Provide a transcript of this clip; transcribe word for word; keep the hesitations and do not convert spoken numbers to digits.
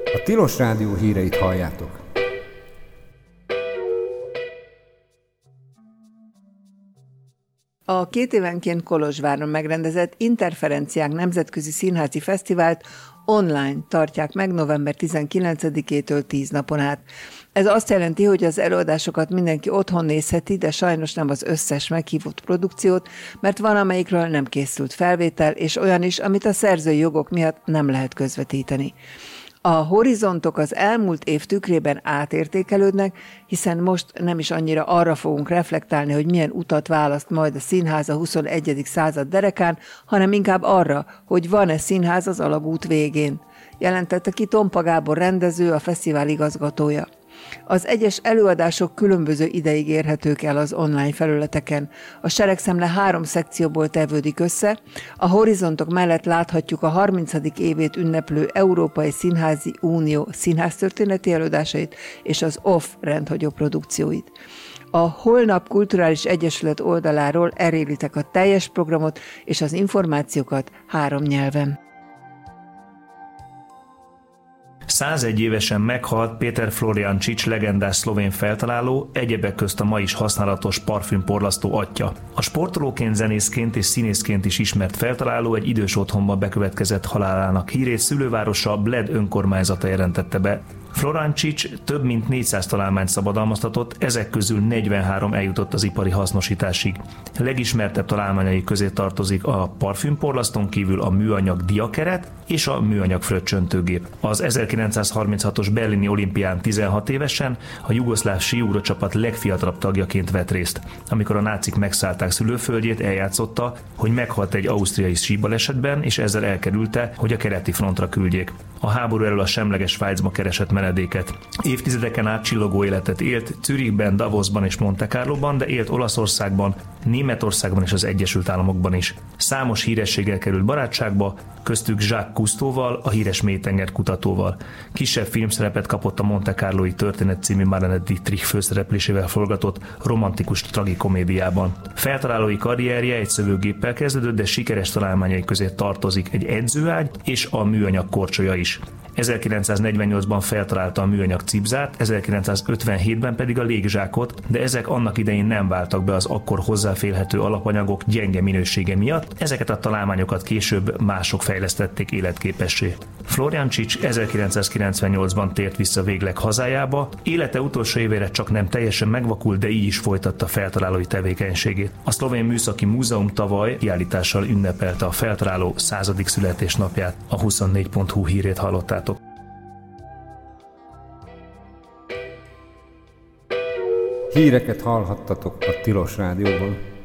A Tilos Rádió híreit halljátok. A két évenként Kolozsváron megrendezett Interferenciák Nemzetközi Színházi Fesztivált online tartják meg november tizenkilencedikétől tíz napon át. Ez azt jelenti, hogy az előadásokat mindenki otthon nézheti, de sajnos nem az összes meghívott produkciót, mert van, amelyikről nem készült felvétel, és olyan is, amit a szerzői jogok miatt nem lehet közvetíteni. A horizontok az elmúlt év tükrében átértékelődnek, hiszen most nem is annyira arra fogunk reflektálni, hogy milyen utat választ majd a színház a huszonegyedik század derekán, hanem inkább arra, hogy van-e színház az alagút végén, jelentette ki Tompa Gábor rendező, a fesztivál igazgatója. Az egyes előadások különböző ideig érhetők el az online felületeken. A Seregszemle három szekcióból tevődik össze, a horizontok mellett láthatjuk a harmincadik évét ünneplő Európai Színházi Unió színháztörténeti előadásait és az Off rendhagyó produkcióit. A Holnap Kulturális Egyesület oldaláról elérítek a teljes programot és az információkat három nyelven. százegy évesen meghalt Péter Florjancic legendás szlovén feltaláló, egyebek közt a ma is használatos parfümporlasztó atya. A sportolóként, zenészként és színészként is ismert feltaláló egy idős otthonban bekövetkezett halálának hírét szülővárosa Bled önkormányzata jelentette be. Florjancic több mint négyszáz találmányt szabadalmaztatott, ezek közül negyvenhárom eljutott az ipari hasznosításig. Legismertebb találmányai közé tartozik a parfümporlasztón kívül a műanyag diakeret és a műanyag fröccsöntőgép. Az ezerkilencszázharminchatos berlini olimpián tizenhat évesen a jugoszláv síugró csapat legfiatalabb tagjaként vett részt. Amikor a nácik megszállták szülőföldjét, eljátszotta, hogy meghalt egy ausztriai síbalesetben, és ezzel elkerülte, hogy a keleti frontra küldjék. A háború elől a semleges Svájcba keresett menedéket. Évtizedeken át csillogó életet élt Zürichben, Davosban és Monte Carloban, de élt Olaszországban, Németországban és az Egyesült Államokban is. Számos hírességgel került barátságba, köztük Jacques Cousteauval, a híres mélytenger kutatóval. Kisebb filmszerepet kapott a Monte Carloi történet című Marlene Dietrich főszereplésével forgatott romantikus tragikomédiában. Feltalálói karrierje egy szövőgéppel kezdődött, de sikeres találmányai közé tartozik egy edzőágy és a műanyag korcsolya is. ezerkilencszáznegyvennyolcban feltalálta a műanyag cipzárt, ezerkilencszázötvenhétben pedig a légzsákot, de ezek annak idején nem váltak be az akkor hozzáférhető alapanyagok gyenge minősége miatt, ezeket a találmányokat később mások fejlesztették életképessé. Florjancic ezerkilencszázkilencvennyolcban tért vissza végleg hazájába, élete utolsó évére csak nem teljesen megvakult, de így is folytatta feltalálói tevékenységét. A Szlovén Műszaki Múzeum tavaly kiállítással ünnepelte a feltaláló századik születésnapját. A huszonnégy pont hu hírét hallottátok. Híreket hallhattatok a Tilos Rádióban.